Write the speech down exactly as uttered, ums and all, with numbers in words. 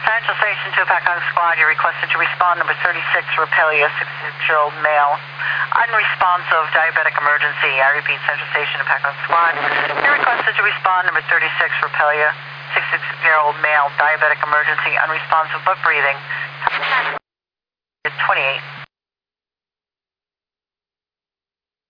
Central Station to Packung Squad, you're requested to respond. Number thirty-six, Rapelia, sixty-six-year-old male, unresponsive, diabetic emergency. I repeat, Central Station to Packung Squad, you're requested to respond. Number thirty-six, Rapelia, sixty-six-year-old male, diabetic emergency, unresponsive, but breathing. twenty-eight.